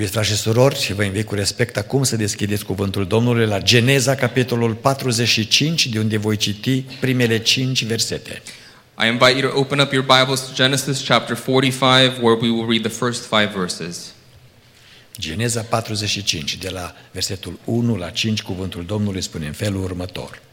Iubiți frați și surori, vă invit cu respect acum să deschideți cuvântul Domnului la Geneza, capitolul 45, de unde voi citi primele 5 versete. I invite you to open up your Bibles to Genesis chapter 45, where we will read the first 5 verses. Geneza 45, de la versetul 1 la 5, cuvântul Domnului spune în felul următor.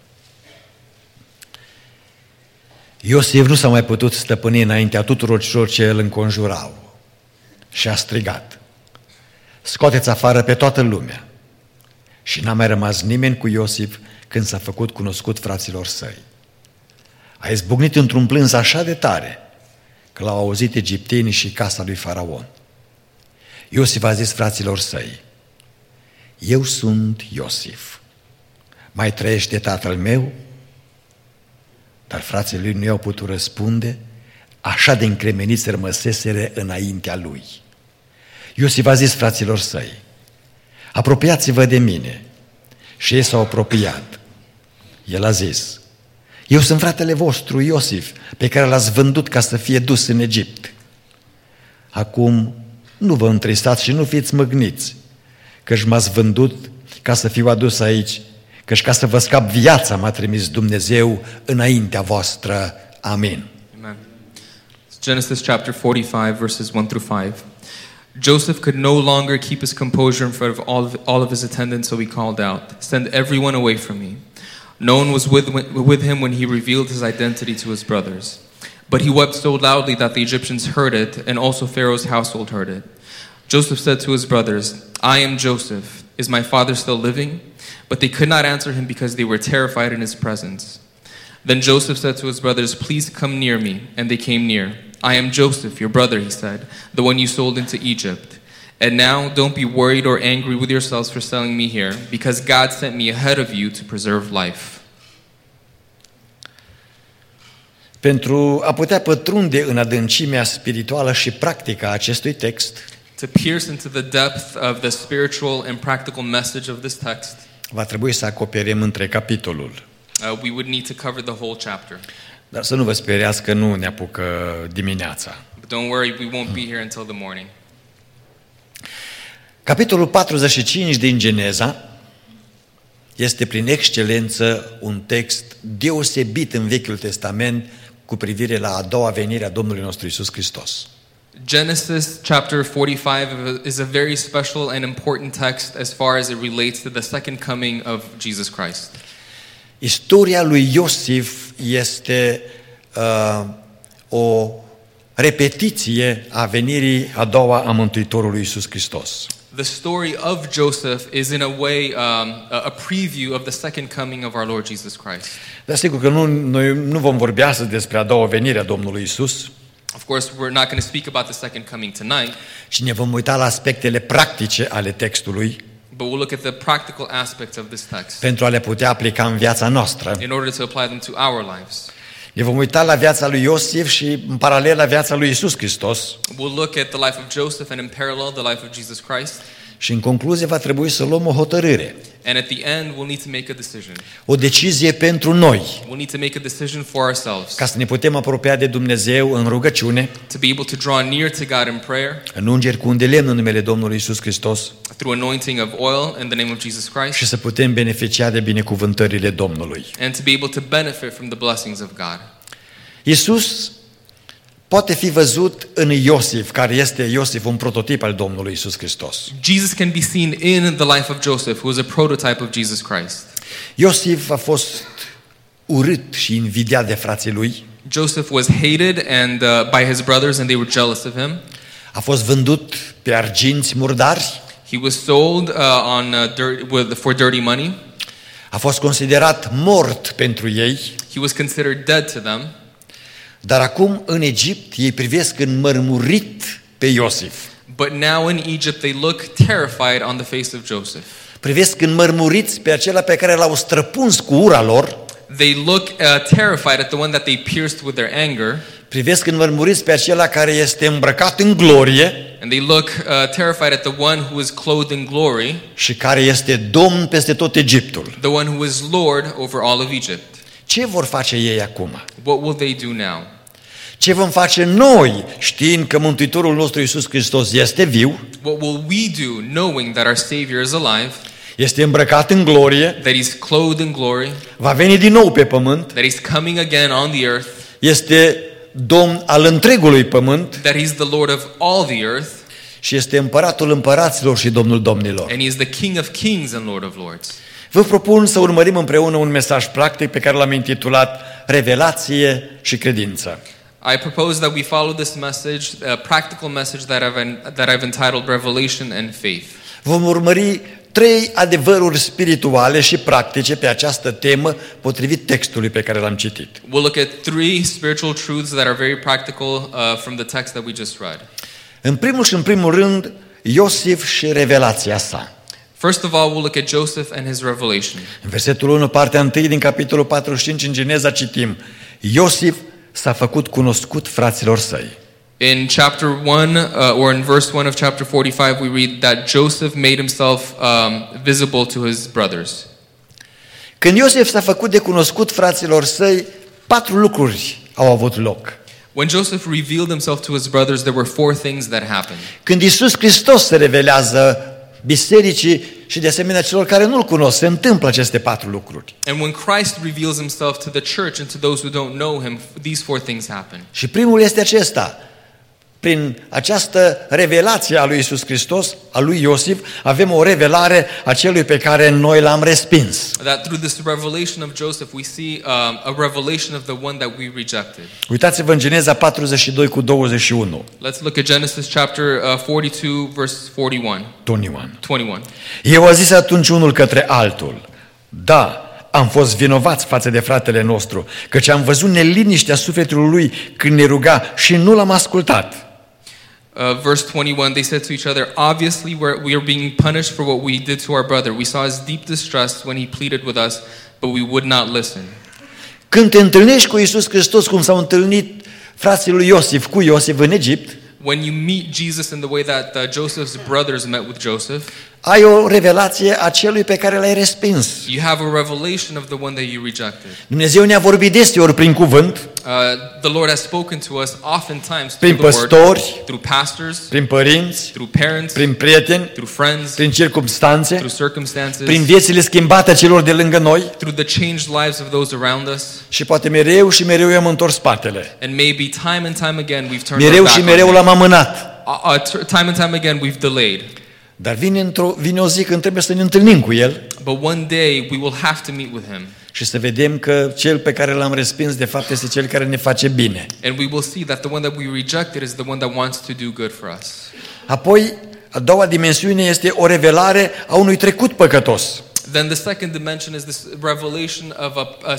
Iosif nu s-a mai putut stăpâni înaintea tuturor celor ce îl înconjurau și a strigat: scoateți afară pe toată lumea! Și n-a mai rămas nimeni cu Iosif când s-a făcut cunoscut fraților săi. A izbucnit într-un plâns așa de tare că l-au auzit egiptenii și casa lui Faraon. Iosif a zis fraților săi: eu sunt Iosif, mai trăiește tatăl meu? Dar frații lui nu i-au putut răspunde, așa de încremeniți rămăseseră înaintea lui. Iosif a zis fraților săi: apropiați-vă de mine. Și ei s-au apropiat. El a zis: eu sunt fratele vostru Iosif, pe care l-ați vândut ca să fie dus în Egipt. Acum nu vă întristați și nu fiți mâgniți, căci m-ați vândut ca să fiu adus aici, căci ca să vă scap viața m-a trimis Dumnezeu înaintea voastră. Amin. Amen. Genesis chapter 45, verses 1 through 5. Joseph could no longer keep his composure in front of all of his attendants, so he called out, "Send everyone away from me." No one was with him when he revealed his identity to his brothers. But he wept so loudly that the Egyptians heard it, and also Pharaoh's household heard it. Joseph said to his brothers, I am Joseph. Is my father still living? But they could not answer him because they were terrified in his presence. Then Joseph said to his brothers, please come near me. And they came near. I am Joseph, your brother, he said, the one you sold into Egypt. And now don't be worried or angry with yourselves for selling me here, because God sent me ahead of you to preserve life. Pentru a putea pătrunde în adâncimea spirituală și practică a acestui text, to pierce into the depth of the spiritual and practical message of this text, va trebui să acoperim între capitolul. We would need to cover the whole chapter. Dar să nu vă speriați că nu ne apucă dimineața. But don't worry, we won't be here until the morning. Capitolul 45 din Geneza este prin excelență un text deosebit în Vechiul Testament cu privire la a doua venire a Domnului nostru Iisus Hristos. Genesis chapter 45 is a very special and important text as far as it relates to the second coming of Jesus Christ. Istoria lui Iosif este o repetiție a venirii a doua a Mântuitorului Iisus Hristos. The story of Joseph is in a way a preview of the second coming of our Lord Jesus Christ. Dar sigur că noi nu vom vorbi astăzi despre a doua venire a Domnului Iisus. Of course, we're not going to speak about the second coming tonight. Și ne vom uita la aspectele practice ale textului, but we'll look at the practical aspects of this text pentru a le putea aplica în viața noastră. in order to apply them to our lives. Ne vom uita la viața lui Iosif și în paralel la viața lui Iisus Hristos. We'll look at the life of Joseph and in parallel the life of Jesus Christ. Și în concluzie va trebui să luăm o hotărâre. And at the end we'll need to make a decision. O decizie pentru noi. We'll need to make a decision for ourselves. Ca să ne putem apropia de Dumnezeu în rugăciune. To be able to draw near to God in prayer. În ungeri cu un de lemn în numele Domnului Iisus Hristos. Through anointing of oil in the name of Jesus Christ. Și să putem beneficia de binecuvântările Domnului. And to be able to benefit from the blessings of God. Iisus poate fi văzut în Iosif, care este Iosif un prototip al Domnului Iisus Hristos. Jesus can be seen in the life of Joseph, who was a prototype of Jesus Christ. Iosif a fost urât și invidiat de frații lui. Joseph was hated and by his brothers and they were jealous of him. A fost vândut pe arginți murdari. He was sold for dirty money. A fost considerat mort pentru ei. He was considered dead to them. Dar acum în Egipt ei privesc înmărmurit pe Iosif. But now in Egypt they look terrified on the face of Joseph. Privesc înmărmuriți pe acela pe care l-au străpuns cu ura lor. They look terrified at the one that they pierced with their anger. Privesc înmărmuriți pe acela care este îmbrăcat în glorie. And they look terrified at the one who is clothed in glory. Și care este domn peste tot Egiptul. The one who is Lord over all of Egypt. Ce vor face ei acum? What will they do now? Ce vom face noi, știind că Mântuitorul nostru Iisus Hristos este viu? What What will we do knowing that our Savior is alive, este îmbrăcat în glorie, that He's clothed in glory, va veni din nou pe pământ, that He's coming again on the earth, este Domn al întregului pământ that He's the Lord of all the earth, și este împăratul împăraților și Domnul domnilor. and He is the King of kings and Lord of lords. Vă propun să urmărim împreună un mesaj practic pe care l-am intitulat Revelație și credință. I propose that we follow this message, a practical message that I've entitled Revelation and Faith. Vom urmări 3 adevăruri spirituale și practice pe această temă potrivit textului pe care l-am citit. We'll look at 3 spiritual truths that are very practical from the text that we just read. În primul rând, Iosif și revelația sa. First of all, we'll look at Joseph and his revelation. În versetul 1, partea 1 din capitolul 45 în Geneza citim: Iosif s-a făcut cunoscut fraților săi. In chapter 1, or in verse 1 of chapter 45, we read that Joseph made himself visible to his brothers. Când Iosif s-a făcut de cunoscut fraților săi, 4 lucruri au avut loc. When Joseph revealed himself to his brothers, there were 4 things that happened. Când Iisus Hristos se revelează bisericii și de asemenea celor care nu-L cunosc, se întâmplă aceste 4 lucruri. And when Christ reveals himself to the church and to those who don't know him, these 4 things happen. Și primul este acesta. Prin această revelație a lui Iisus Hristos, a lui Iosif, avem o revelare a celui pe care noi l-am respins. That through this revelation of Joseph, we see a revelation of the one that we rejected. Uitați-vă în Geneza 42 cu 21. Let's look at Genesis chapter 42, verse 21. Eu a zis atunci unul către altul: da, am fost vinovați față de fratele nostru, căci am văzut neliniștea sufletului lui când ne ruga și nu l-am ascultat. Verse 21, they said to each other, obviously we are being punished for what we did to our brother. We saw his deep distress when he pleaded with us, but we would not listen. Când te întâlnești cu Iisus Hristos, cum s-au întâlnit frații lui Iosif cu Iosif în Egipt, when you meet Jesus in the way that Joseph's brothers met with Joseph, ai o revelație a celui pe care l-ai respins. You have a revelation of the one that you rejected. Dumnezeu ne-a vorbit deseori prin cuvânt, the Lord has spoken to us oftentimes prin through the păstori, word, through pastors, prin părinți, through parents, prin prieteni, through friends, prin circumstanțe, through circumstances, prin viețile schimbate a celor de lângă noi through the changed lives of those around us. și poate mereu și mereu i-am întors spatele. And maybe time and time again we've turned Mereu our back și on mereu him. l-am amânat. Time and time again we've delayed. Dar vine o zi când trebuie să ne întâlnim cu El But one day we will have to meet with him. și să vedem că cel pe care l-am respins de fapt este cel care ne face bine. And we will see that the one that we rejected is the one that wants to do good for us. Apoi, a doua dimensiune este o revelare a unui trecut păcătos. Then the second dimension is this revelation of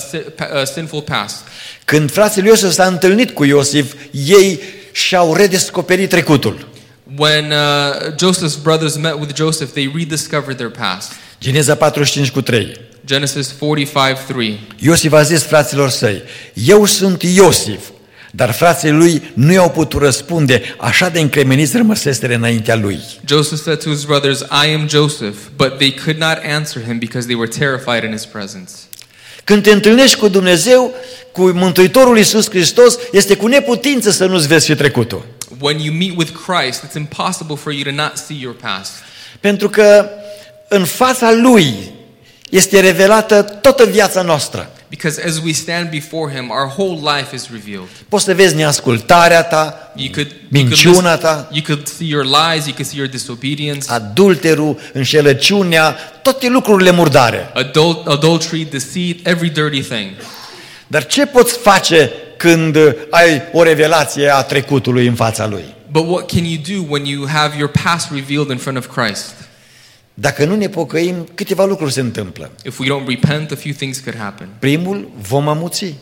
a sinful past. Când frații lui Iosif s-a întâlnit cu Iosif, ei și-au redescoperit trecutul. When Joseph's brothers met with Joseph, they rediscovered their past. Geneza 45 cu 3. Genesis 45:3. Iosif a zis fraților săi: eu sunt Iosif, dar frații lui nu i-au putut răspunde, așa de încremeniți rămăseseră înaintea lui. Joseph said to his brothers, I am Joseph, but they could not answer him because they were terrified in his presence. Când te întâlnești cu Dumnezeu, cu Mântuitorul Iisus Hristos, este cu neputință să nu-ți vezi și trecutul. When you meet with Christ, it's impossible for you to not see your past. Pentru că în fața Lui este revelată toată viața noastră. Because as we stand before him, our whole life is revealed. Poți să vezi neascultarea ta, minciuna ta, you could see your lies, you could see your disobedience, adulterul, înșelăciunea, toate lucrurile murdare. adultery, deceit, every dirty thing. Dar ce poți face când ai o revelație a trecutului în fața Lui? But what can you do when you have your past revealed in front of Christ? Dacă nu ne pocăim, câteva lucruri se întâmplă. If we don't repent, a few things could happen. Primul, vom amuți.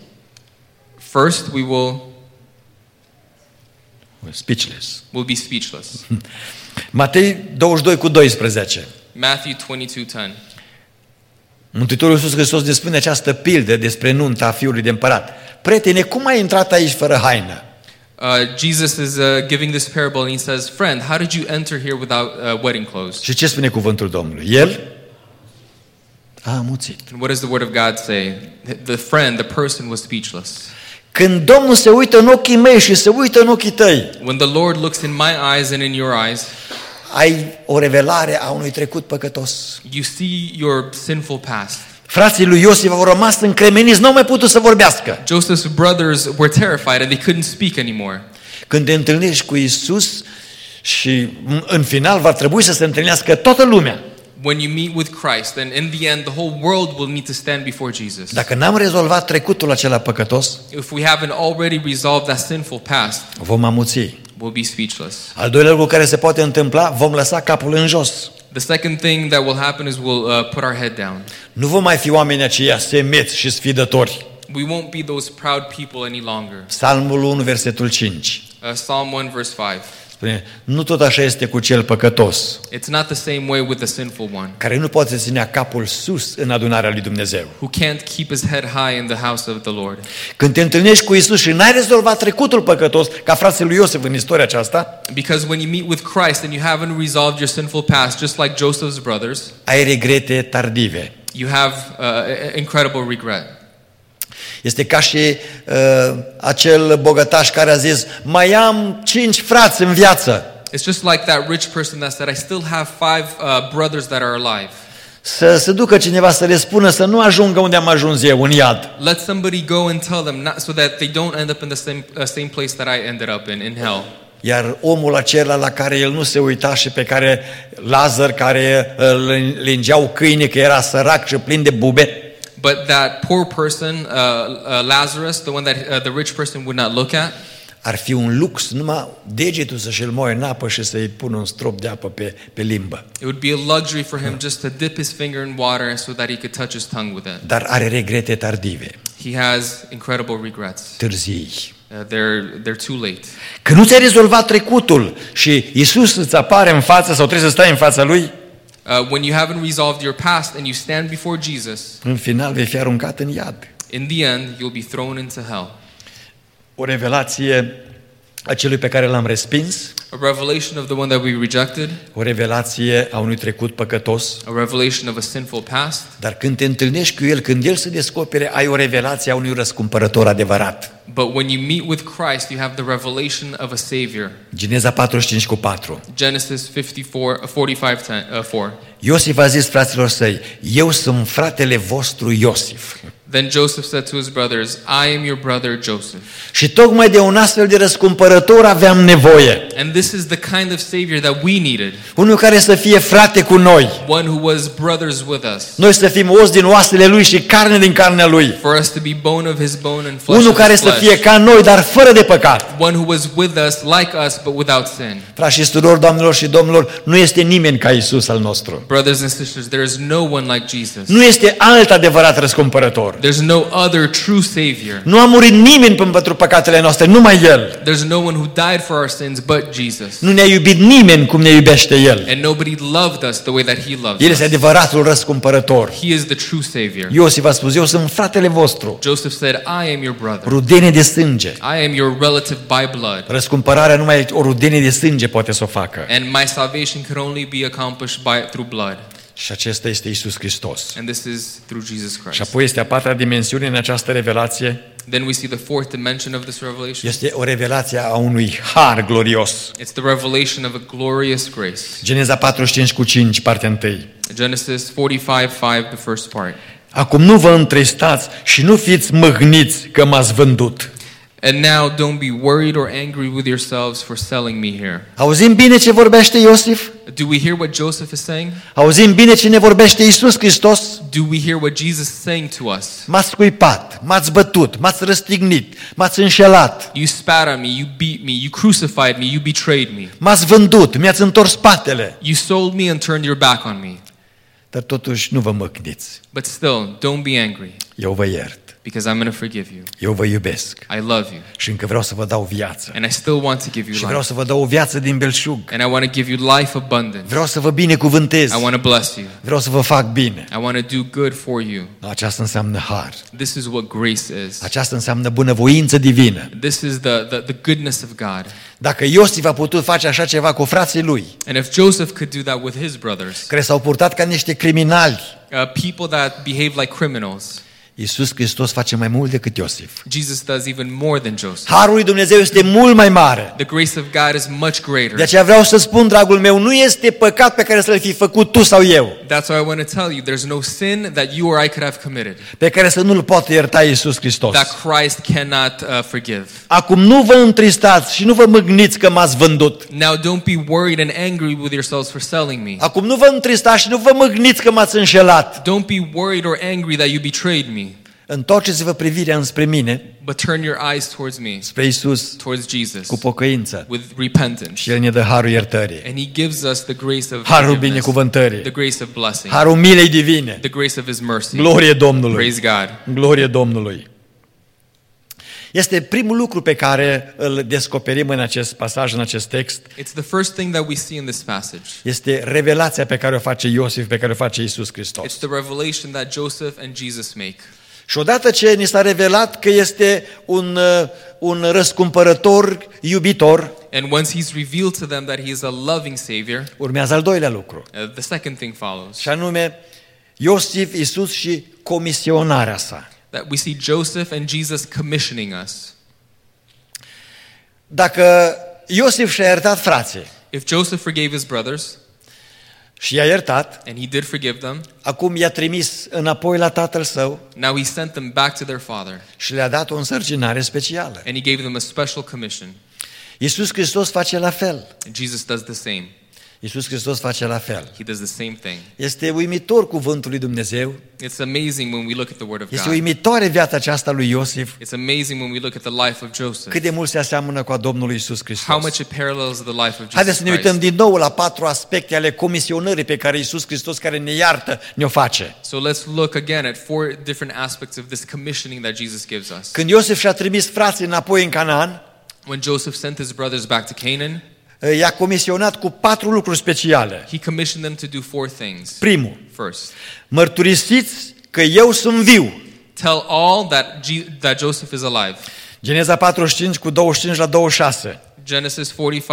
First, we will Speechless. be speechless. Matei 22 cu 12. Matthew 22:10. Mântuitorul Iisus Hristos ne spune această pildă despre nunta fiului de împărat. Prietene, cum ai intrat aici fără haină? Jesus is giving this parable and he says, friend, how did you enter here without wedding clothes? Și ce spune cuvântul Domnului? El a amuțit. And what does the word of God say? The friend, the person was speechless. Când Domnul se uită în ochii mei și se uită în ochii tăi, When the Lord looks in my eyes and in your eyes, ai o revelare a unui trecut păcătos. You see your sinful past. Frații lui Iosif au rămas încremeniți, n-au mai putut să vorbească. Joseph's brothers were terrified and they couldn't speak anymore. Când te întâlnești cu Isus și în final va trebui să se întâlnească toată lumea. When you meet with Christ, and in the end, the whole world will need to stand before Jesus. Dacă n-am rezolvat trecutul acela păcătos, If we haven't already resolved that sinful past, vom amuți. we'll be speechless. Al doilea lucru care se poate întâmpla, vom lăsa capul în jos. The second thing that will happen is we'll put our head down. Nu vom mai fi oameni aceia semeți și sfidători. We won't be those proud people any longer. Psalmul 1, versetul 5. Psalm 1 verse 5. Spune, nu tot așa este cu cel păcătos, It's not the same way with the sinful one, care nu poate ținea capul sus în adunarea lui Dumnezeu. who can't keep his head high in the house of the Lord. Când te întâlnești cu Isus și n-ai rezolvat trecutul păcătos, ca frații lui Iosif în istoria aceasta, Because when you meet with Christ and you haven't resolved your sinful past, just like Joseph's brothers, ai regrete tardive. you have incredible regret. Este ca și acel bogătaș care a zis, mai am 5 frați în viață. It's just like that rich person that said, I still have 5 brothers that are alive. Să se ducă cineva să le spună să nu ajungă unde am ajuns eu, în iad. Let somebody go and tell them, not, so that they don't end up in the same place that I ended up in hell. Iar omul acela la care el nu se uita și pe care Lazar, care îl lingeau câine că era sărac și plin de bube, But that poor person, Lazarus, the one that the rich person would not look at, ar fi un lux numai degetul să-și îl moaie în apă și să-i pună un strop de apă pe limbă. it would be a luxury for him just to dip his finger in water so that he could touch his tongue with it. Dar are regrete tardive, He has incredible regrets. târzii. They're too late. Când nu ți-ai rezolvat trecutul și Iisus îți apare în față sau trebuie să stai în fața Lui, When you haven't resolved your past and you stand before Jesus, în final vei fi aruncat în iad. in the end, you'll be thrown into hell. O revelație a celui pe care l-am respins, A revelation of the one that we rejected, o revelație a unui trecut păcătos, a revelation of a sinful past. dar când te întâlnești cu El, când El se descopere, ai o revelație a unui răscumpărător adevărat. But when you meet with Christ, you have the revelation of a Savior. Geneza 45:4. Genesis 45:4. Iosif a zis fraților săi, eu sunt fratele vostru Iosif. Then Joseph said to his brothers, I am your brother Joseph. Și tocmai de un astfel de răscumpărător aveam nevoie. And this is the kind of Savior that we needed. Unul care să fie frate cu noi. One who was brothers with us. Noi să fim os din oasele Lui și carne din carnea Lui. For us to be bone of his bone and flesh Unul of care his să flesh. fie ca noi, dar fără de păcat. One who was with us, like us, but without sin. Frați și surori, doamnelor și domnilor, nu este nimeni ca Isus al nostru. Brothers and sisters, there is no one like Jesus. Nu este alt adevărat răscumpărător. There's no other true Savior. Nu a murit nimeni pentru păcatele noastre, numai El. There's no one who died for our sins but Jesus. Nu ne-a iubit nimeni cum ne iubește El. And nobody loved us the way that He loved El este us. adevăratul răscumpărător. He is the true Savior. Iosif a spus, eu sunt fratele vostru, Joseph said, I am your brother. rudenie de sânge. I am your relative by blood. Răscumpărarea numai o rudenie de sânge poate să o facă. And my salvation can only be accomplished through blood. Și acesta este Isus Hristos. And this is through Jesus Și Christ. apoi este a patra dimensiune în această revelație. Then we see the fourth dimension of this revelation. Este o revelație a unui har glorios. It's the revelation of a glorious grace. Geneza 45:5, partea 1. Genesis 45:5, the first part. Acum nu vă întristați și nu fiți mâhniți că m-ați vândut. And now don't be worried or angry with yourselves for selling me here. Auzim bine ce vorbește Iosif? Do we hear what Joseph is saying? Auzim bine ce ne vorbește Isus Hristos? Do we hear what Jesus is saying to us? M-ați scuipat, m-ați bătut, m-ați răstignit, m-ați înșelat, You spat at me, you beat me, you crucified me, you betrayed me. m-ați vândut, mi-ați întors spatele. You sold me and turned your back on me. Dar totuși nu vă măcniți. But still, don't be angry, Eu vă iert, because I'm going to forgive you. eu vă iubesc I love you, și încă vreau să vă dau viață. and I still want to give Și you vreau life. să vă dau o viață din belșug. And I want to give you life abundant. Vreau să vă binecuvântez. I want to bless you. Vreau să vă fac bine. I want to do good for you. Aceasta înseamnă har. This is what grace is. Aceasta înseamnă bunăvoință divină. This is the goodness of God. Dacă Iosif a putut face așa ceva cu frații lui, And if Joseph could do that with his brothers, care s-au purtat ca niște criminali, people that behave like criminals, Iisus Hristos face mai mult decât Iosif. Jesus does even more than Joseph. Harul lui Dumnezeu este mult mai mare. The grace of God is much greater. De aceea vreau să spun, dragul meu, nu este păcat pe care să-l fi făcut tu sau eu, That's why I want to tell you, there's no sin that you or I could have committed pe care să nu-l poată ierta Iisus Hristos. that Christ cannot forgive. Acum nu vă întristați și nu vă mâgniți că m-ați vândut. Now don't be worried and angry with yourselves for selling me. Acum nu vă întristați și nu vă mâgniți că m-ați înșelat. Don't be worried or angry that you betrayed me, Întoarceți-vă privirea înspre mine, but turn your eyes towards me, spre Iisus, towards Jesus, cu pocăință. with repentance. Și El ne dă harul iertării, And He gives us the grace of harul forgiveness, binecuvântării, the grace of blessing, harul milei divine. the grace of His mercy. Glorie Domnului! Praise God. Glorie Domnului! Este primul lucru pe care îl descoperim în acest pasaj, în acest text. It's the first thing that we see in this passage. Este revelația pe care o face Iosif, pe care o face Iisus Hristos. It's the revelation that Joseph and Jesus make. Și odată ce ni s-a revelat că este un răscumpărător iubitor, And once He's revealed to them that He is a loving Savior, urmează al doilea lucru. the second thing follows. Și anume, Iosif, Iisus și comisionarea sa. That we see Joseph and Jesus commissioning us. Dacă Iosif și-a iertat frații If Joseph forgave his brothers, și i-a iertat, and he did forgive them, acum i-a trimis înapoi la tatăl său now he sent them back to their father, și le-a dat o însărcinare specială. and he gave them a special commission. Iisus Hristos face la fel. And Jesus does the same. Iisus Hristos face la fel. He does the same thing. Este uimitor cuvântul lui Dumnezeu. It's amazing when we look at the Word of Este God. uimitoare viața aceasta lui Iosif. It's amazing when we look at the life of Joseph. Cât de mult se aseamnă cu a Domnului Iisus Hristos. How much it parallels the life of Haideți Jesus să ne uităm Christ. din nou la 4 aspecte ale comisionării pe care Iisus Hristos, care ne iartă, ne-o face. So let's look again at 4 different aspects of this commissioning that Jesus gives us. Când Iosif și-a trimis frații înapoi în Canaan, When Joseph sent his brothers back to Canaan, i-a comisionat cu 4 lucruri speciale. he commissioned them to do 4 things. Primul, First, mărturisiți că eu sunt viu. tell all that Joseph is alive. Geneza 45 cu 25 la 26. Genesis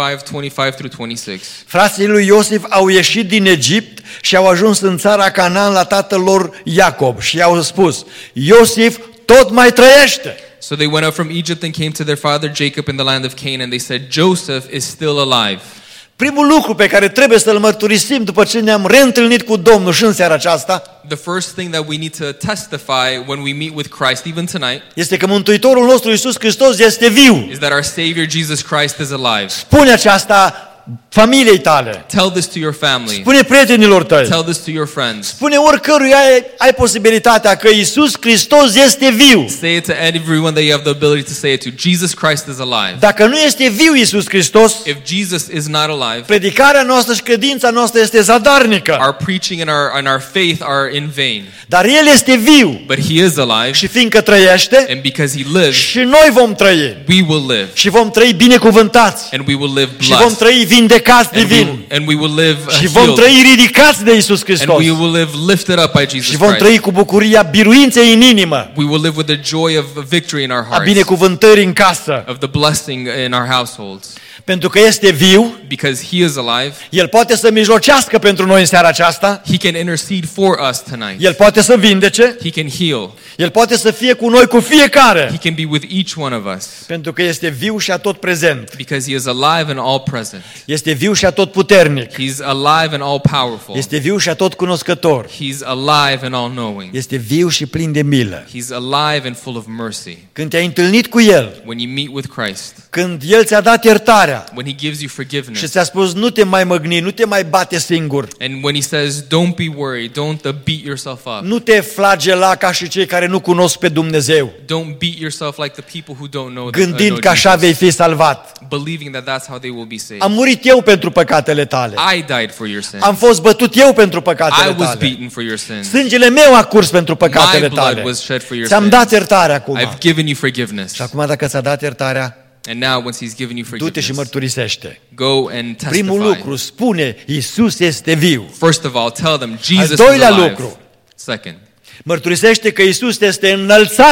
45:25-26. Frații lui Iosif au ieșit din Egipt și au ajuns în țara Canaan la tatăl lor Iacob și i-au spus: Iosif tot mai trăiește. So they went up from Egypt and came to their father Jacob in the land of Canaan. They said, Joseph is still alive. Primul lucru pe care trebuie să-l mărturisim după ce ne-am reîntâlnit cu Domnul și în seara aceasta The first thing that we need to testify when we meet with Christ, even tonight, este că Mântuitorul nostru Iisus Hristos este viu. is that our Savior Jesus Christ is alive. Spune aceasta familiei tale. Tell this to your family. Spune prietenilor tăi. Tell this to your friends. Spune oricăruia ai posibilitatea că Iisus Hristos este viu. Say it to everyone that you have the ability to say it to. Jesus Christ is alive. Dacă nu este viu Iisus Hristos, If Jesus is not alive, predicarea noastră și credința noastră este zadarnică. our preaching and our faith are in vain. Dar El este viu But He is alive, și fiindcă trăiește, and because He lives, și noi vom trăi. we will live. Și vom trăi binecuvântați. And we will live Și vom blessed. trăi vindecați divin. And we will live Și vom healed. trăi ridicați de Iisus And Hristos. we will live lifted up by Jesus Și vom Christ. trăi cu bucuria biruinței în inimă, We will live with the joy of victory in our a hearts, binecuvântării în casă. of the blessing in our households. Pentru că este viu, Because He is alive, El poate să mijlocească pentru noi în seara aceasta, He can intercede for us tonight. El poate să vindece, He can heal. El poate să fie cu noi cu fiecare. He can be with each one of us. Pentru că este viu și atot prezent. Because He is alive and all present. Este viu și atot puternic. He's alive and all powerful. Este viu și atot cunoscător. He's alive and all knowing. Este viu și plin de milă. He's alive and full of mercy. Când te-ai întâlnit cu El, When you meet with Christ, când El ți-a dat iertarea when He gives you și forgiveness, ți-a spus nu te mai măgni, nu te mai bate singur, and when He says, don't be worried, don't beat yourself up, nu te flagela ca și cei care nu cunosc pe Dumnezeu, don't beat yourself like the people who don't know, gândind că așa vei fi salvat. believing that that's how they will be saved. Am murit eu pentru păcatele tale. I died for your sins. Am fost bătut eu pentru păcatele I was tale. beaten for your sins. Sângele meu a curs pentru păcatele My blood tale. was shed for your Ți-am sins. dat iertare acum. I've given you forgiveness. Și acum dacă ți-a dat iertarea, And now once He's given you du-te și forgiveness, mărturisește. go and Primul testify. lucru, spune, Iisus este viu. First of all, tell them Jesus is doilea alive. lucru. Second, Mărturisește că Iisus este înălțat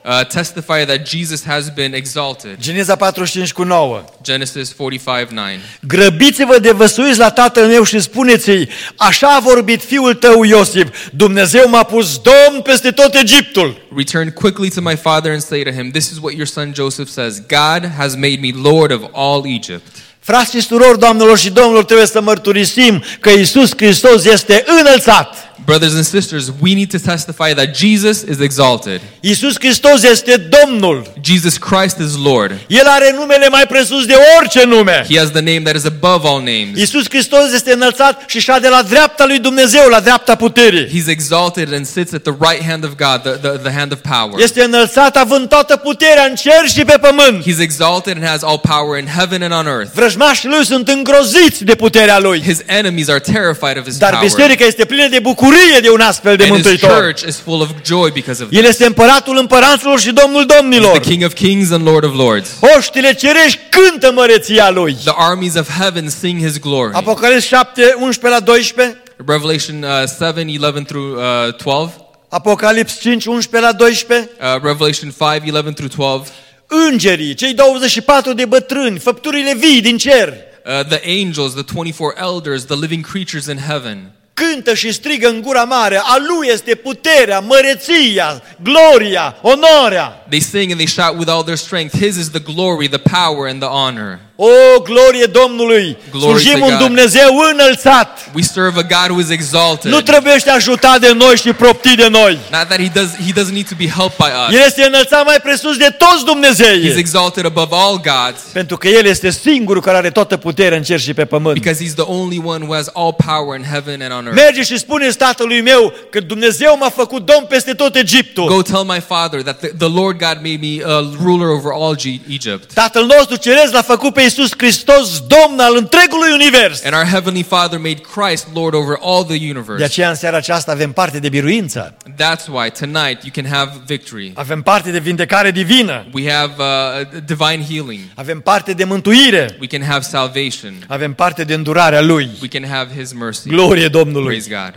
testify that Jesus has been exalted. Geneza 45:9. Genesis 45:9. Grăbiți-vă de văsuiți la tatăl meu și spuneți-i, așa a vorbit fiul tău Iosif, Dumnezeu m-a pus domn peste tot Egiptul. Return quickly to my father and say to him, this is what your son Joseph says, God has made me Lord of all Egypt. Frați și surori, doamnelor și domnilor, trebuie să mărturisim că Iisus Hristos este înălțat. Brothers and sisters, we need to testify that Jesus is exalted. Iisus Hristos este Domnul. Jesus Christ is Lord. El are numele mai presus de orice nume. He has the name that is above all names. Iisus Hristos este înălțat și șade la dreapta lui Dumnezeu, la dreapta puterii. He's exalted and sits at the right hand of God, the hand of power. Este înălțat având toată puterea în cer și pe pământ. He's exalted and has all power in heaven and on earth. Vrăjmașii lui sunt îngroziți de puterea lui. His enemies are terrified of his Dar power. biserica este plină de bucurie de un astfel de And his mântuitor. church is full of joy because of El this. este împăratul împăraților și Domnul domnilor. The King of Kings and Lord of Lords. Oștile cerești cântă măreția lui. The armies of heaven sing his glory. Apocalips 7, 11 la 12. Revelation 7, 11 through 12. Apocalips 5, 11 la 12. Revelation 5, 11 through 12. Îngerii, cei 24 de bătrâni, făpturile vii din cer, The angels, the 24 elders, the living creatures in heaven. cântă și strigă în gura mare, a lui este puterea, măreția, gloria, onoarea. They sing and they shout with all their strength. His is the glory, the power, and the honor. O, glorie Domnului! Glory Slujim to un God. Dumnezeu înălțat! We serve a God who is exalted. Nu trebuiește ajutat de noi și proptit de noi. Not that he doesn't need to be helped by us. El este înălțat mai presus de toți He's Dumnezeii. exalted above all gods Pentru că El este singurul care are toată puterea în cer și pe pământ. because he's the only one who has all power in heaven and on earth. Merge și spune tatălui meu că Dumnezeu m-a făcut domn peste tot Egiptul. Go tell my father that the Lord God made me a ruler over all Egypt. Tatăl nostru ceresc l-a făcut pe Iisus Hristos domn al întregului univers. And our heavenly Father made Christ Lord over all the De universe. aceea în seara aceasta avem parte de biruință. That's why tonight you can have victory. Avem parte de vindecare divină. We have divine healing. Avem parte de mântuire. We can have salvation. Avem parte de îndurarea Lui. We can have His mercy. Glorie Domnului. Praise God.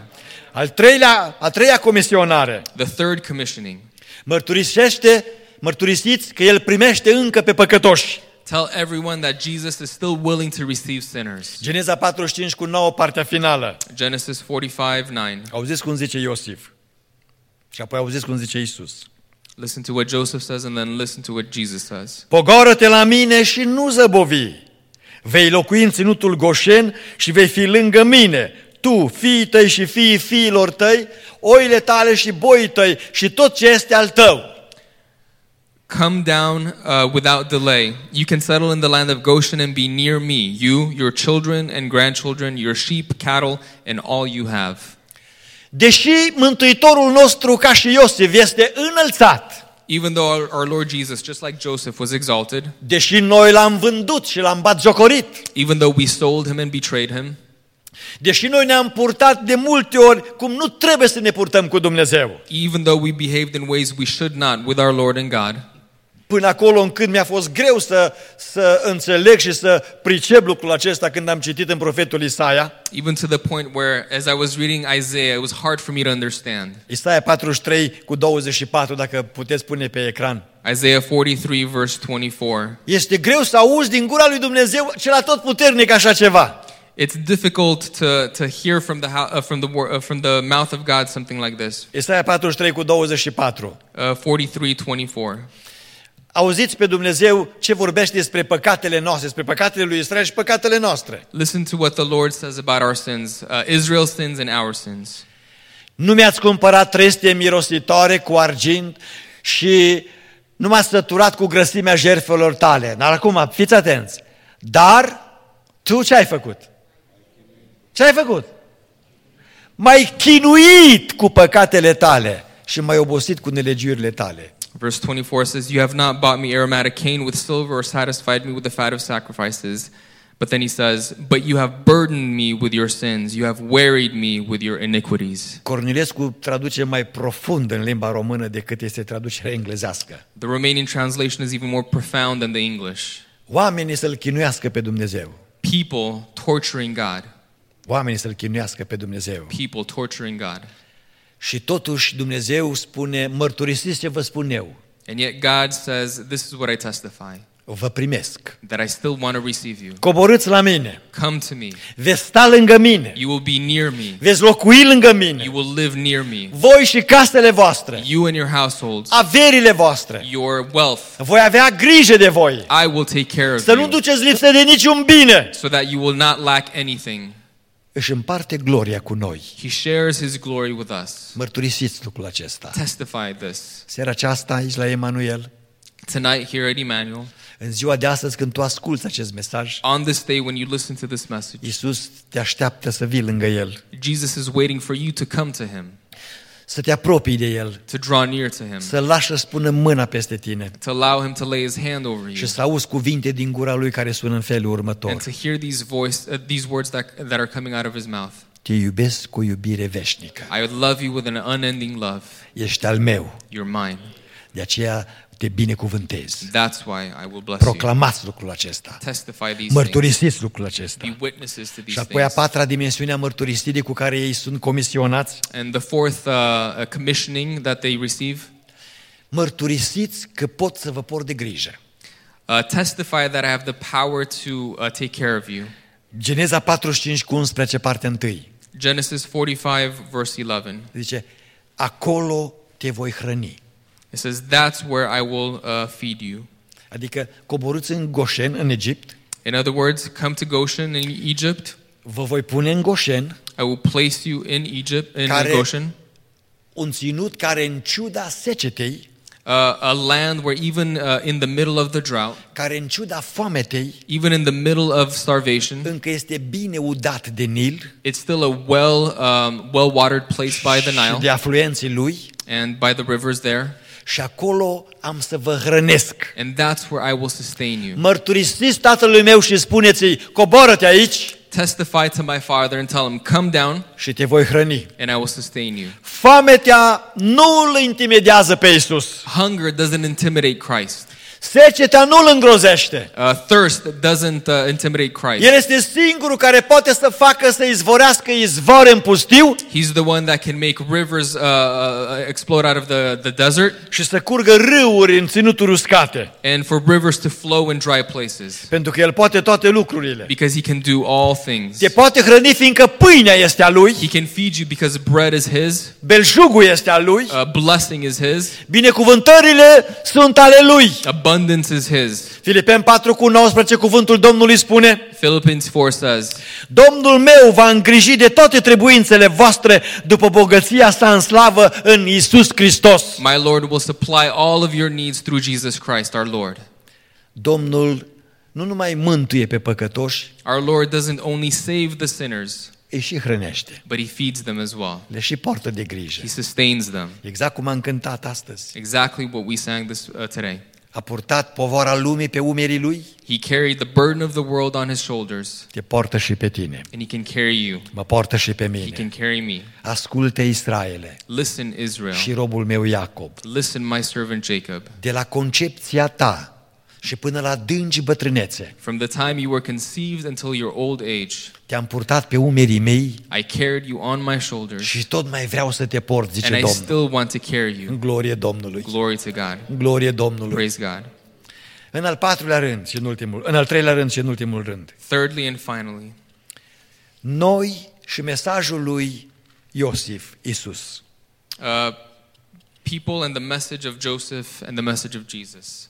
A treia comisionare. The third commissioning. Mărturisiți că El primește încă pe păcătoși. Tell everyone that Jesus is still willing to receive sinners. Geneza 45 cu 9, partea finală. Genesis 45:9. Auziți cum zice Iosif. Și apoi auziți cum zice Iisus. Listen to what Joseph says and then listen to what Jesus says. Pogoră-te la mine și nu zăbovi. Vei locui în ținutul Goșen și vei fi lângă mine. Tu, fiii tăi și fiii fiilor tăi, oile tale și boii tăi și tot ce este al tău. Come down without delay. You can settle in the land of Goshen and be near me, you, your children and grandchildren, your sheep, cattle, and all you have. Deși Mântuitorul nostru, ca și Iosif, este înălțat, Even though our Lord Jesus, just like Joseph, was exalted, deși noi l-am vândut și l-am batjocorit, even though we sold him and betrayed him, deși noi ne-am purtat de multe ori cum nu trebuie să ne purtăm cu Dumnezeu, even though we behaved in ways we should not with our Lord and God, până acolo încât mi-a fost greu să înțeleg și să pricep lucrul acesta când am citit în profetul Isaia. even to the point where, as I was reading Isaiah, it was hard for me to understand. Isaia 43 cu 24, dacă puteți pune pe ecran. Isaiah 43, verse 24. Este greu să auzi din gura lui Dumnezeu cel atotputernic așa ceva. It's difficult to hear from the mouth of God something like this. Isaia 43 cu 24. 43:24. Auziți pe Dumnezeu ce vorbește despre păcatele noastre, despre păcatele lui Israel și păcatele noastre. Listen to what the Lord says about our sins, Israel's sins and our sins. Nu mi-ați cumpărat trestie mirositoare cu argint și nu m-ați săturat cu grăsimea jertfelor tale. Dar acum, fiți atenți. Dar tu ce ai făcut? Ce ai făcut? M-ai chinuit cu păcatele tale și m-ai obosit cu nelegiurile tale. Verse 24 says, "You have not bought me aromatic cane with silver or satisfied me with the fat of sacrifices." But then he says, "But you have burdened me with your sins. You have wearied me with your iniquities." Cornilescu traduce mai profund în limba română decât este traducerea englezească. The Romanian translation is even more profound than the English. Oamenii să-L chinuiască pe Dumnezeu. People torturing God. Oamenii să-L chinuiască pe Dumnezeu. People torturing God. Și totuși Dumnezeu spune, mărturisiți ce vă spun eu. And yet God says, this is what I testify, Vă primesc. that I still want to receive you. Coborâți la mine. Come to me. Veți sta lângă mine. You will be near me. Veți locui lângă mine. You will live near me. Voi și casele voastre. You and your households, Averile voastre. your wealth, Voi avea grijă de voi. I will take care of Să nu you, duceți lipsă de niciun bine. so that you will not lack anything. Își împarte gloria cu noi. He shares his glory with us. Mărturisiți lucrul acesta. Testify this. Seara aceasta aici la Emanuel, Tonight here at Emmanuel, în ziua de astăzi când tu asculți acest mesaj, on this day when you listen to this message, Iisus te așteaptă să vii lângă El, Jesus is waiting for you to come to him, să te apropii de El, to draw near to him, să-L lași să spună mâna peste tine to allow him to lay his hand over you, și să auzi cuvinte din gura Lui care sună în felul and următor. to hear these words that are coming out of his mouth. Te iubesc cu iubire veșnică. I would love you with an unending love. Ești al meu. You're mine. De aceea te binecuvântez. That's why I will bless you. Proclamați lucrul acesta. Testify these things. Mărturisiți lucrul acesta. Be witnesses to Și these apoi a things. patra dimensiune a mărturisirii cu care ei sunt comisionați. And the fourth commissioning that they receive, Mărturisiți că pot să vă port de grijă. testify that I have the power to take care of you. Geneza 45 cu 11, partea 1. Genesis 45, verse 11. Zice, acolo te voi hrăni. It says, that's where I will feed you. Adică coborâți în Goșen, în Egipt, In other words, come to Goshen in Egypt. vă voi pune în Goșen I will place you in Egypt, in Care- Goshen, un ținut care în ciuda secetei, a land where even in the middle of the drought, care în ciuda foametei, even in the middle of starvation, încă este bine udat de Nil it's still a well-watered place by the și Nile de afluenții lui and by the rivers there. și acolo am să vă hrănesc. And that's where I will sustain you. Mărturisiți tatălui meu și spuneți-i, coboră-te aici Testify to my Father and tell him, come down și te voi hrăni. and I will sustain you. Foametea nu îl intimidează pe Iisus. Hunger doesn't intimidate Christ. Seceta nu îl îngrozește. Thirst doesn't intimidate Christ. El este singurul care poate să facă să izvorească izvoare în pustiu He's the one that can make rivers explode out of the desert și să curgă râuri în ținuturi uscate. and for rivers to flow in dry places. Pentru că El poate toate lucrurile. Because he can do all things. Te poate hrăni fiindcă pâinea este a Lui, He can feed you because bread is his, belșugul este a Lui, blessing is his, binecuvântările sunt ale Lui. abundance is his. Filipeni 4 cu 19 cuvântul Domnului spune, Philippians 4 says, Domnul meu va îngriji de toate trebuințele voastre după bogăția sa în slavă în Iisus Hristos. my Lord will supply all of your needs through Jesus Christ our Lord. Domnul nu numai mântuie pe păcătoși, Our Lord doesn't only save the sinners, îi și hrănește, but he feeds them as well. le și poartă de grijă. He sustains them. Exact cum am cântat astăzi. Exactly what we sang today. A purtat povara lumii pe umerii Lui, He carried the burden of the world on his shoulders, te poartă și pe tine, and he can carry you. mă poartă și pe He mine. can carry me. Ascultă Israele Listen, Israel. și robul meu Iacob, Listen, my servant Jacob. de la concepția ta și până la dângi bătrânețe, From the time you were conceived until your old age, te-am purtat pe umerii mei I carried you on my shoulders, și tot mai vreau să te port, zice and I Domnul. still want to carry you. În glorie Domnului. Glory to God. În glorie Domnului. Praise God. În al patrulea rând și în al treilea rând și în ultimul rând, Thirdly and finally, noi și mesajul lui Iosif, Isus. people and the message of Joseph and the message of Jesus.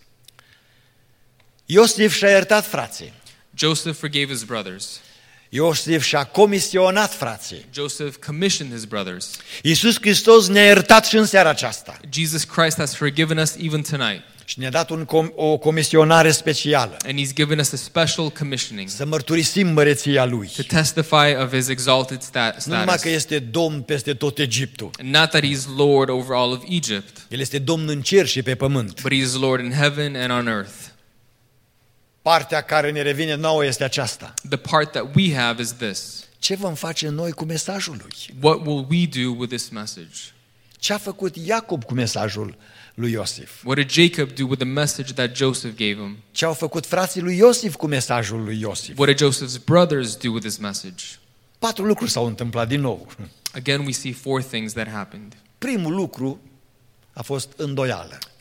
Iosif și-a iertat frații. Joseph forgave his brothers. Iosif și-a comisionat frații. Joseph commissioned his brothers. Iisus Hristos ne-a iertat și în seara aceasta. Jesus Christ has forgiven us even tonight. Și ne-a dat o comisionare specială. And he's given us a special commissioning Să mărturisim măreția Lui. to testify of his exalted Nu numai că status. este Domn peste tot Egiptul. Not that he's Lord over all of Egypt, El este Domn în cer și pe pământ. but he is Lord in heaven and on earth. Partea care ne revine nouă este aceasta. The part that we have is this. Ce vom face noi cu mesajul Lui? What will we do with this message? Ce a făcut Iacob cu mesajul lui Iosif? What did Jacob do with the message that Joseph gave him? Ce au făcut frații lui Iosif cu mesajul lui Iosif? What did Joseph's brothers do with his message? 4 lucruri s-au întâmplat din nou. Again, we see four things that happened. Primul lucru a fost îndoială.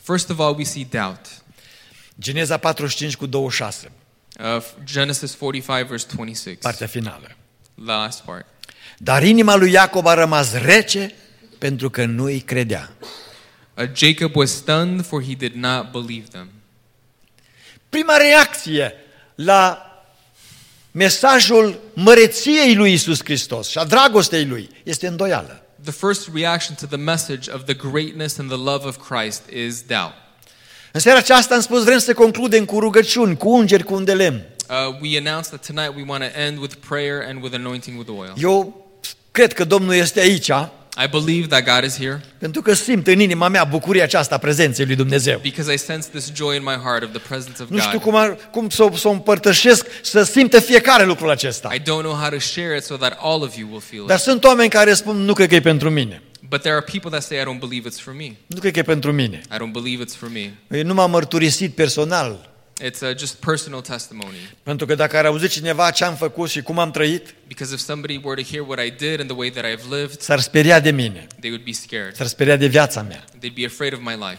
First of all, we see doubt. Geneza 45 cu 26, Genesis 45, verse 26. partea finală. Last part. Dar inima lui Iacob a rămas rece pentru că nu îi credea. Jacob was stunned, for he did not believe them. Prima reacție la mesajul măreției lui Iisus Hristos și a dragostei lui este îndoială. The first reaction to the message of the greatness and the love of Christ is doubt. În seara aceasta am spus, vrem să concludem cu rugăciuni, cu ungeri, cu un de lemn. We announced that tonight we want to end with prayer and with anointing with oil. Eu cred că Domnul este aici, I believe that God is here pentru că simt în inima mea bucuria aceasta a prezenței lui Dumnezeu. because I sense this joy in my heart of the presence of Nu știu God. cum să o împărtășesc, să simtă fiecare lucrul acesta. I don't know how to share it so that all of you will feel Dar it. sunt oameni care spun, nu cred că e pentru mine. But there are people that say, I don't believe it's for me. Nu cred că e pentru mine. I don't believe it's for me. Eu nu m-am mărturisit personal. It's just personal testimony. Pentru că dacă ar auzi cineva ce am făcut și cum am trăit, Because if somebody were to hear what I did and the way that I've lived, s-ar speria de mine, they would be scared. s-ar speria de viața mea. They'd be afraid of my life.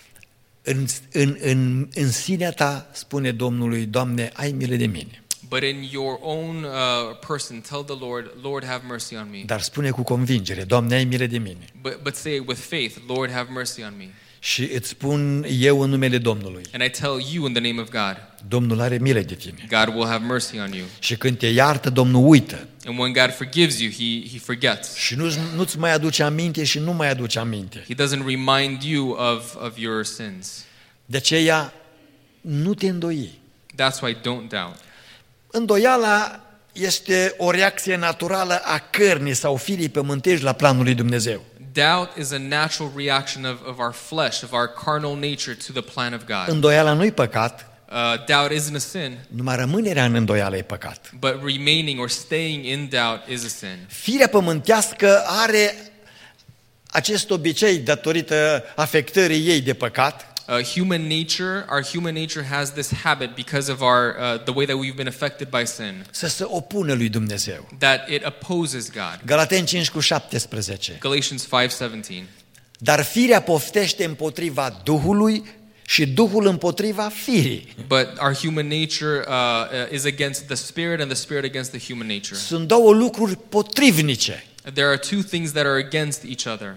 În sinea ta spune Domnului, Doamne, ai milă de mine. But in your own person, tell the Lord, Lord, have mercy on me. Dar spune cu convingere, Doamne, ai milă de mine. But say it with faith, Lord, have mercy on me. Și îți spun eu în numele Domnului, And I tell you in the name of God, Domnul are milă de tine. God will have mercy on you. Și când te iartă, Domnul uită. And when God forgives you, He forgets. Și nu-ți mai aduce aminte și nu mai aduce aminte. He doesn't remind you of your sins. De aceea, nu te îndoi. That's why don't doubt. Îndoiala este o reacție naturală a cărnii sau firii pământești la planul lui Dumnezeu. Doubt is a natural reaction of our flesh, of our carnal nature to the plan of God. Îndoiala nu-i păcat, Doubt isn't a sin, numai rămânerea în îndoială e păcat. but remaining or staying in doubt is a sin. Firea pământească are acest obicei datorită afectării ei de păcat, Our human nature has this habit because of the way that we've been affected by sin, să se opună lui Dumnezeu. that it opposes God. Galateni 5 cu 17. Galatians 5:17. Dar firea poftește împotriva Duhului și Duhul împotriva firii. But our human nature is against the spirit and the spirit against the human nature. Sunt două lucruri potrivnice. There are two things that are against each other.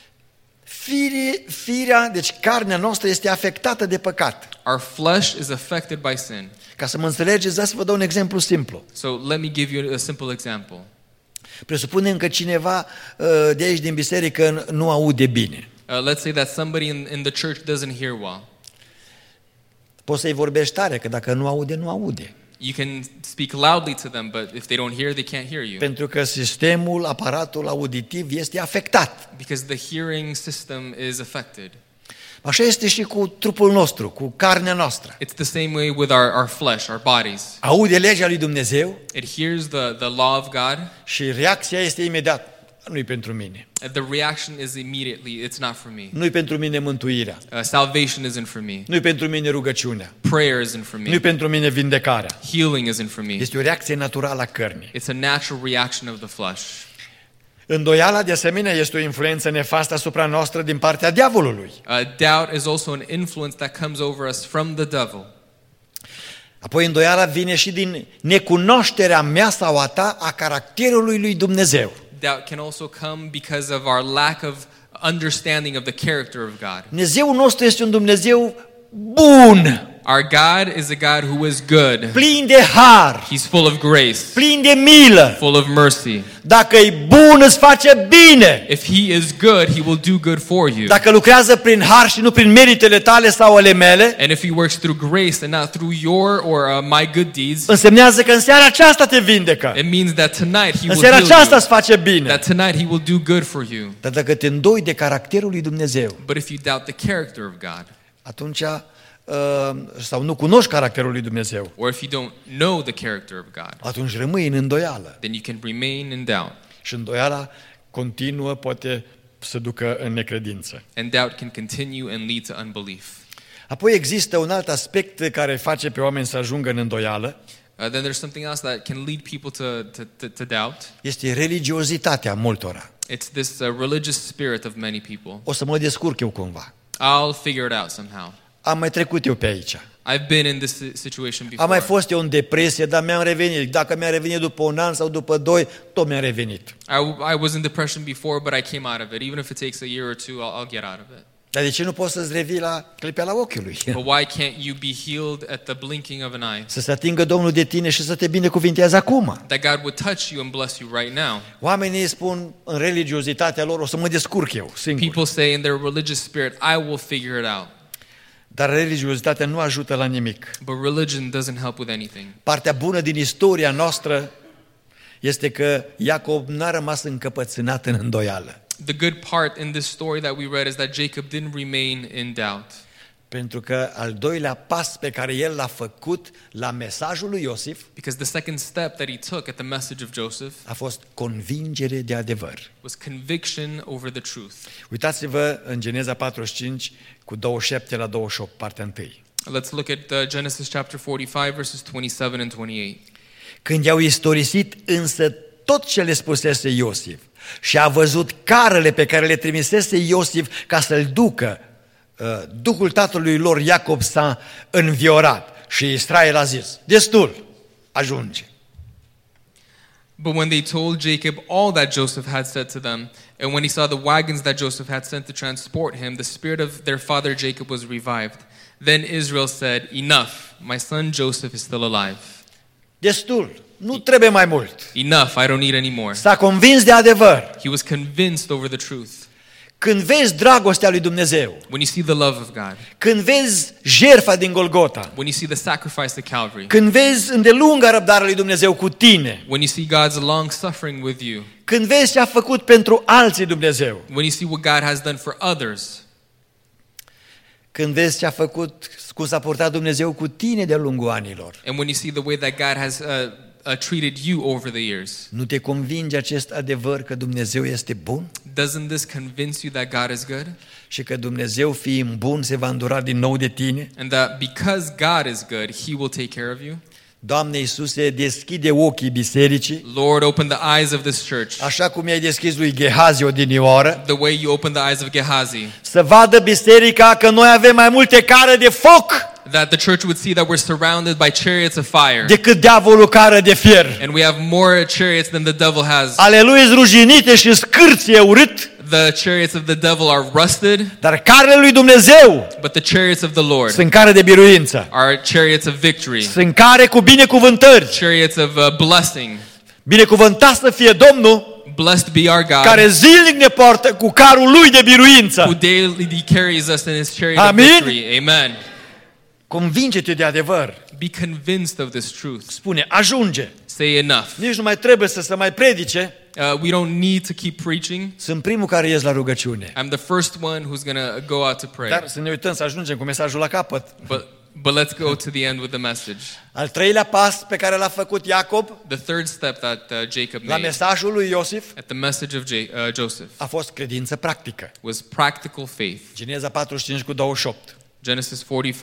Firea, deci carnea noastră este afectată de păcat. Our flesh is affected by sin. Ca să mă înțelegeți, dați să vă dau un exemplu simplu. So let me give you a simple example. Presupunem că cineva de aici din biserică nu aude bine. Let's say that somebody in the church doesn't hear well. Poți să-i vorbești tare, că dacă nu aude, nu aude. You can speak loudly to them, but if they don't hear, they can't hear you. Pentru că sistemul, aparatul auditiv este afectat. Because the hearing system is affected. Așa este și cu trupul nostru, cu carnea noastră. It's the same way with our flesh, our bodies. Aude legea lui Dumnezeu It hears the law of God. și reacția este imediat. Nu-i pentru mine. The reaction is immediately, it's not for me. Nu-i pentru mine mântuirea. Salvation isn't for me. Nu-i pentru mine rugăciunea. Prayer isn't for me. Nu-i pentru mine vindecarea. Healing isn't for me. Este o reacție naturală a cărnii. It's a natural reaction of the flesh. Îndoiala, de asemenea, este o influență nefastă asupra noastră din partea diavolului. Doubt is also an influence that comes over us from the devil. Apoi îndoiala vine și din necunoașterea mea sau a ta a caracterului lui Dumnezeu. Doubt can also come because of our lack of understanding of the character of God. Dumnezeul nostru este un Dumnezeu bun, Our God is a God who is good. plin de har, He's full of grace, plin de milă. full of mercy. Dacă e bun, îți face bine. If He is good, He will do good for you. Dacă lucrează prin har și nu prin meritele tale sau ale mele, And if He works through grace and not through your or my good deeds, însemnează că în seara aceasta te vindecă. it means that tonight He În will seara heal aceasta you. îți face bine. That tonight He will do good for you. Dar dacă te îndoi de caracterul lui Dumnezeu, But if you doubt the character of God, atunci sau nu cunoști caracterul lui Dumnezeu, or if you don't know the character of God, atunci rămâi în îndoială. then you can remain in doubt. Și îndoiala continuă poate să ducă în necredință. And doubt can continue and lead to unbelief. Apoi există un alt aspect care face pe oameni să ajungă în îndoială, Then there's something else that can lead people to doubt. este religiozitatea multora. It's this religious spirit of many people. O să mă descurc eu cumva. I'll figure it out somehow. Am mai trecut eu pe aici. I've been in this situation before. Am mai fost eu în depresie, dar mi-am revenit. Dacă mi-am revenit după un an sau după 2, tot mi-am revenit. I was in depression before, but I came out of it. Even if it takes a year or two, I'll get out of it. Dar de ce nu poți să-ți revii la clipeala ochiului? But why can't you be healed at the blinking of an eye? Să se atingă Domnul de tine și să te binecuvintează acum. That God would touch you and bless you right now. Oamenii spun în religiozitatea lor, o să mă descurc eu singur. People say in their religious spirit, I will figure it out. Dar religiozitatea nu ajută la nimic. But religion doesn't help with anything. Partea bună din istoria noastră este că Iacob n-a rămas încăpățânat în îndoială. The good part in this story that we read is that Jacob didn't remain in doubt. Pentru că al doilea pas pe care el l-a făcut la mesajul lui Iosif Because the second step that he took at the message of Joseph a fost convingere de adevăr. was conviction over the truth. Uitați-vă în Geneza 45 cu 27 la 28, partea 1. Let's look at Genesis chapter 45 verses 27 and 28. Când i-au istorisit însă tot ce le spusese Iosif și a văzut carele pe care le trimisese Iosif ca să-l ducă, Duhul tatălui lor Iacob s-a înviorat și Israel a zis, destul, ajunge. But when they told Jacob all that Joseph had said to them, and when he saw the wagons that Joseph had sent to transport him, the spirit of their father Jacob was revived. Then Israel said, enough, my son Joseph is still alive. Destul, nu trebuie mai mult. Enough, I don't need any more. S-a convins de adevăr. He was convinced over the truth. Când vezi dragostea lui Dumnezeu, When you see the love of God, când vezi jertfa din Golgota, when you see the sacrifice at Calvary, când vezi îndelunga răbdarea lui Dumnezeu cu tine, when you see God's long suffering with you, când vezi ce a făcut pentru alții Dumnezeu, when you see what God has done for others, când vezi ce a făcut, cum s-a purtat Dumnezeu cu tine de-a lungul anilor, and when you see the way that God has treated you over the years, nu te convinge acest adevăr că Dumnezeu este bun doesn't this convince you that God is good? și că Dumnezeu fiind bun se va îndura din nou de tine? And that because God is good, He will take care of you? Doamne Iisuse, deschide ochii bisericii, Lord, open the eyes of this church, așa cum i-ai deschis lui Gehazi odinioară, the way you opened the eyes of Gehazi, să vadă biserica că noi avem mai multe care de foc that the church would see that we're surrounded by chariots of fire, decât diavolul cară de fier. and we have more chariots than the devil has. Ale lui sunt ruginite și scârție urât, The chariots of the devil are rusted, dar carele lui Dumnezeu but the chariots of the Lord sunt care de biruință. are chariots of victory, Sunt care cu binecuvântări. chariots of blessing. Binecuvântat să fie Domnul Blessed be our God, care zilnic ne poartă cu carul lui de who biruință. daily He carries us in His chariot Amin. of victory. Amen. Convinge-te de adevăr. Be convinced of this truth. Spune, ajunge. Say enough. Nici nu mai trebuie să se mai predice. We don't need to keep preaching. Sunt primul care ies la rugăciune. I'm the first one who's going to go out to pray. Dar să ne uităm să ajungem cu mesajul la capăt. But let's go to the end with the message. Al treilea pas pe care l-a făcut Iacob The third step that Jacob la made mesajul lui Iosif at the message of Joseph a fost credință practică. was practical faith. Geneza 45 cu 28. Genesis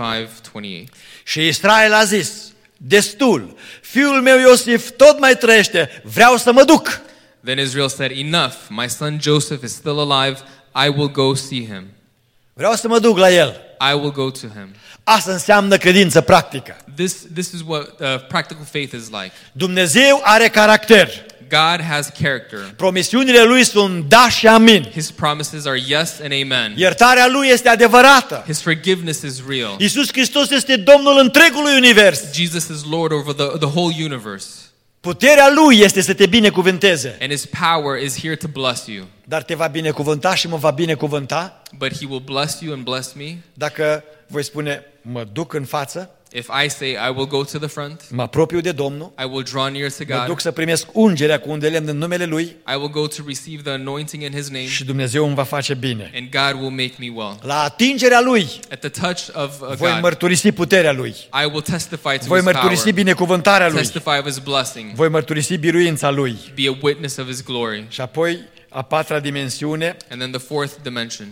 45:28. Și Israel a zis, destul, fiul meu Iosif tot mai trăiește, vreau să mă duc. Then Israel said, enough, my son Joseph is still alive, I will go see him. Vreau să mă duc la el. I will go to him. Asta înseamnă credință practică. This is what practical faith is like. Dumnezeu are caracter. God has character. Promisiunile lui sunt da și amin. His promises are yes and amen. Iertarea lui este adevărată. His forgiveness is real. Iisus Hristos este Domnul întregului univers. Jesus is Lord over the whole universe. Puterea lui este să te binecuvânteze. And His power is here to bless you. Dar te va binecuvânta și mă va binecuvânta But He will bless you and bless me dacă voi spune, mă duc în față, if I say I will go to the front, mă apropiu de Domnul, I will draw near to mă duc God, să primesc ungerea cu un de lemn în numele Lui I will go to receive the anointing in His name, și Dumnezeu îmi va face bine. and God will make me well. La atingerea Lui At the touch of voi God, mărturisi puterea Lui, I will testify to voi His mărturisi power, binecuvântarea Lui, testify of His blessing, voi mărturisi biruința Lui. be a witness of His glory. Și apoi a patra dimensiune And then the fourth dimension,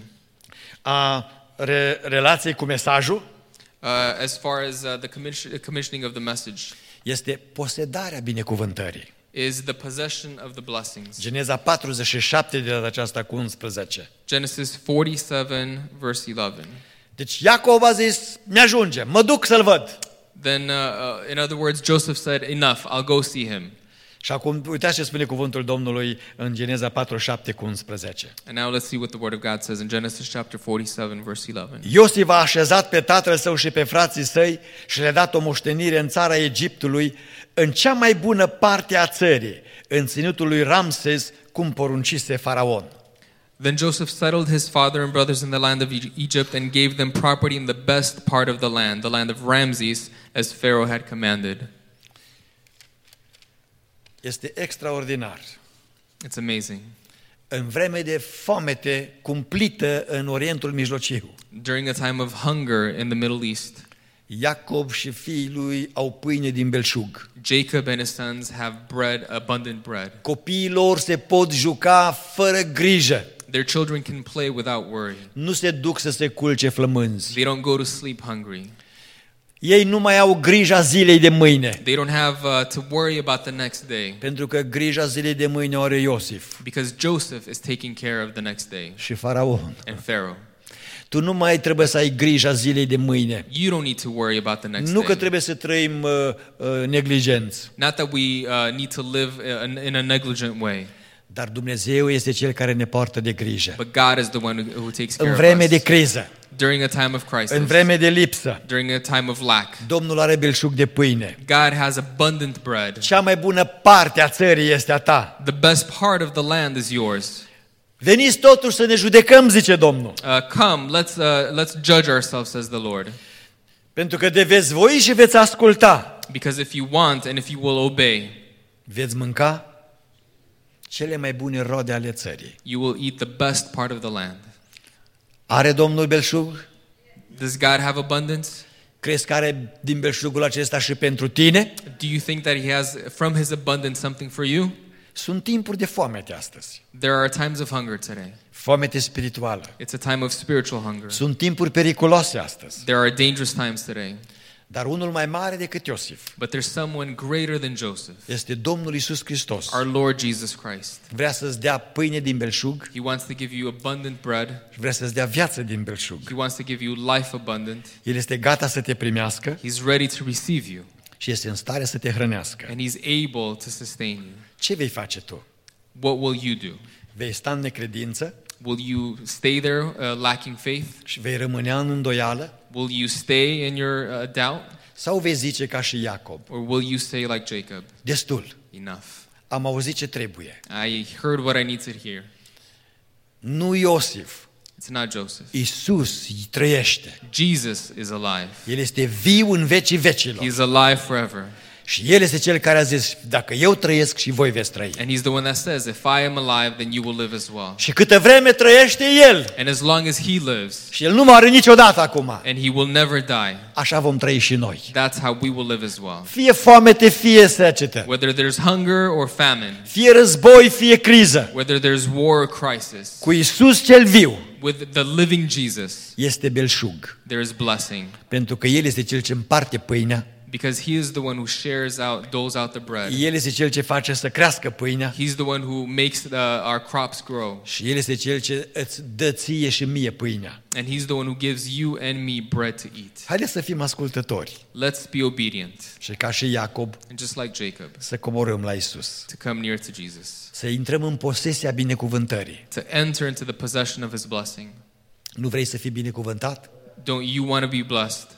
a relației cu mesajul as far as the commissioning of the message, este posedarea binecuvântării. is the possession of the blessings. Geneza 47 de data aceasta cu 11. Genesis 47 verse 11. Deci Iacov a zis, mi-ajunge, mă duc să-l văd. Then, in other words, Joseph said, enough, I'll go see him. Și acum, uitați ce spune cuvântul Domnului în Geneza 47 cu 11. And now let's see what the word of God says in Genesis chapter 47, verse 11. Iosif a așezat pe tatăl său și pe frații săi și le-a dat o moștenire în țara Egiptului, în cea mai bună parte a țării, în ținutul lui Ramses, cum poruncise Faraon. Then Joseph settled his father and brothers in the land of Egypt and gave them property in the best part of the land of Ramses, as Pharaoh had commanded. Este extraordinar. It's amazing. În vreme de foamete cumplită în Orientul Mijlociu, During a time of hunger in the Middle East, Iacob și fiii lui au pâine din belșug. Jacob and his sons have bread, abundant bread. Copiii lor se pot juca fără grijă. Their children can play without worry. Nu se duc să se culce flămânzi. They don't go to sleep hungry. Ei nu mai au grija zilei de mâine, They don't have to worry about the next day, pentru că grija zilei de mâine o are Iosif because Joseph is taking care of the next day și Faraon. and Pharaoh. Tu nu mai trebuie să ai grija zilei de mâine. You don't need to worry about the next Nu că day. trebuie să trăim neglijenți, Not that we need to live in a negligent way, dar Dumnezeu este Cel care ne poartă de grijă. but God is the one who takes care În of vreme de us. criză, During a time of crisis, în vreme de lipsă, during a time of lack, Domnul are belșug de pâine. God has abundant bread. Cea mai bună parte a țării este a ta. The best part of the land is yours. Veniți totuși să ne judecăm, zice Domnul, Come, let's judge ourselves, says the Lord. pentru că de veți voi și veți asculta, Because if you want and if you will obey, veți mânca cele mai bune rode ale țării. you will eat the best part of the land. Are Domnul belșug? Does God have abundance? Crezi că are din belșugul acesta și pentru tine? Do you think that He has from His abundance something for you? Sunt timpuri de foamete astăzi. There are times of hunger today. Foamete spirituală. It's a time of spiritual hunger. Sunt timpuri periculoase astăzi. There are dangerous times today. Dar unul mai mare decât Iosif But there's someone greater than Joseph, este Domnul Iisus Hristos. our Lord Jesus Christ. Vrea să-ți dea pâine din belșug He wants to give you abundant bread. și vrea să-ți dea viață din belșug. He wants to give you life abundant. El este gata să te primească He's ready to receive you, și este în stare să te hrănească. and He's able to sustain you. Ce vei face tu? What will you do? Vei sta în necredință Will you stay there lacking faith? și vei rămâne în îndoială? Will you stay in your doubt? Sau vei zice ca și Iacob, Or will you say like Jacob, destul, enough? am auzit ce trebuie. I heard what I need to hear. Nu Iosif, It's not Joseph. Iisus trăiește. Jesus is alive. El este viu în vecii vecilor. He's alive forever. Și El este Cel care a zis, dacă eu trăiesc și voi veți trăi. And He's the one that says, if I am alive, then you will live as well. Și câtă vreme trăiește El, And as long as He lives, și El nu moare niciodată acum, and He will never die, așa vom trăi și noi. that's how we will live as well. Fie foamete, fie secetă, Whether there's hunger or famine, fie război, fie criză, whether there's war or crisis, cu Iisus cel viu with the living Jesus, este belșug. there is blessing. Pentru că El este Cel ce împarte pâinea, Because He is the one who doles out the bread. El este Cel ce face să crească pâinea He's the one who makes our crops grow. și El este Cel ce îți dă ție și mie pâinea. And He's the one who gives you and me bread to eat. Haideți să fim ascultători Let's be obedient. și ca și Iacob And just like Jacob, să coborâm la Iisus, to come near to Jesus, să intrăm în posesia binecuvântării. to enter into the possession of His blessing. Nu vrei să fii binecuvântat? Don't you want to be blessed?